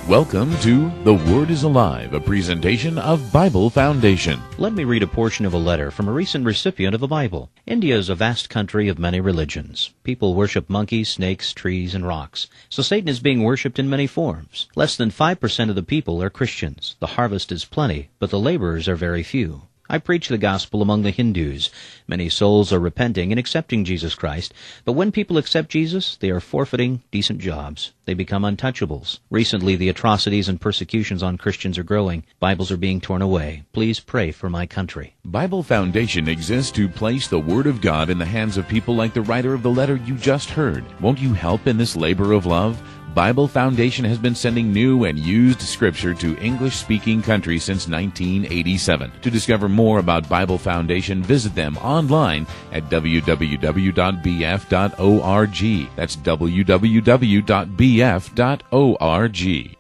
Welcome to The Word is Alive, a presentation of Bible Foundation. Let me read a portion of a letter from a recent recipient of a Bible. India is a vast country of many religions. People worship monkeys, snakes, trees, and rocks. So Satan is being worshipped in many forms. Less than 5% of the people are Christians. The harvest is plenty, but the laborers are very few. I preach the gospel among the Hindus. Many souls are repenting and accepting Jesus Christ, but when people accept Jesus, they are forfeiting decent jobs. They become untouchables. Recently, the atrocities and persecutions on Christians are growing. Bibles are being torn away. Please pray for my country. Bible Foundation exists to place the Word of God in the hands of people like the writer of the letter you just heard. Won't you help in this labor of love? Bible Foundation has been sending new and used scripture to English-speaking countries since 1987. To discover more about Bible Foundation, visit them online at www.bf.org. That's www.bf.org.